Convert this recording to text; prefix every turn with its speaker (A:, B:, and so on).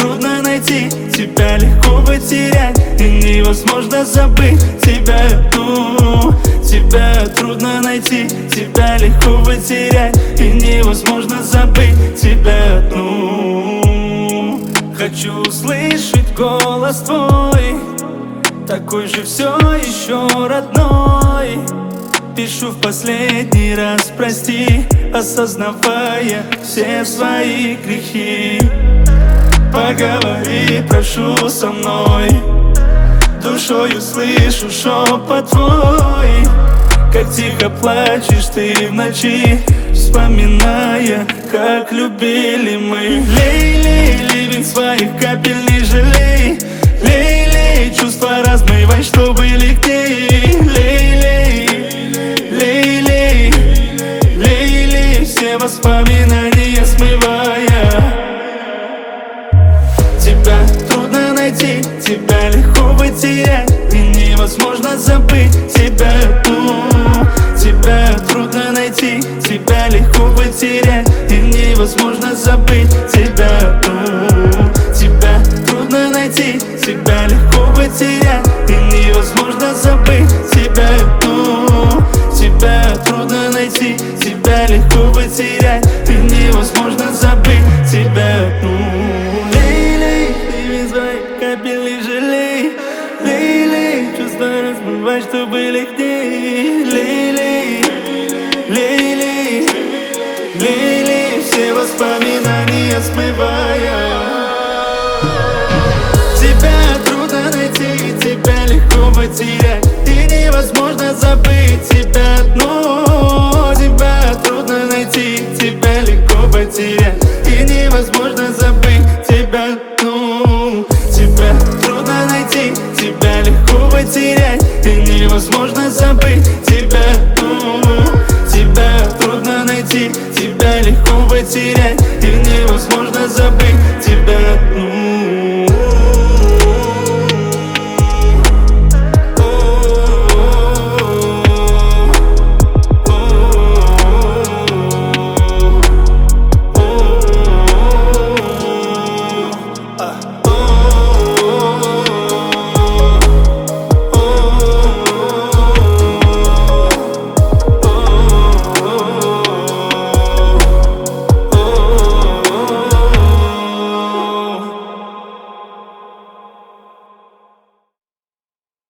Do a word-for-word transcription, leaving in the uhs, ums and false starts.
A: трудно найти, тебя легко потерять, и невозможно забыть тебя. Ну, тебя трудно найти, тебя легко потерять, и невозможно забыть тебя. Ну, хочу услышать голос твой, такой же все еще родной. Пишу в последний раз прости, осознавая все свои грехи. Поговори, прошу, со мной, душою слышу шепот твой. Как тихо плачешь ты в ночи, вспоминая, как любили мы. Лей, лей, ливень своих капель не жалей. Лей, лей, чувства размывай, чтобы легче. Лей, лей, лей, лей, лей, лей, все воспоминания смывая. Тебя трудно найти, тебя легко потерять, и невозможно забыть тебя. Ну, тебя трудно найти, тебя легко потерять, и невозможно забыть тебя. Ну, тебя трудно найти, тебя легко потерять, и невозможно забыть тебя. Ну, тебя трудно найти, тебя легко потерять, и невозможно забыть тебя. Ну, капель жалей. Лей-лей, чувства размывай, чтобы легче. Лей-лей, лей-лей, лей-лей, все воспоминания смывая. Тебя трудно найти, тебя легко потерять, и невозможно забыть тебя. Но тебя трудно найти, тебя легко потерять, и невозможно забыть тебя. Ну, тебя трудно найти, тебя легко потерять, и невозможно забыть тебя. Ну, тебя трудно найти, тебя легко потерять, и невозможно забыть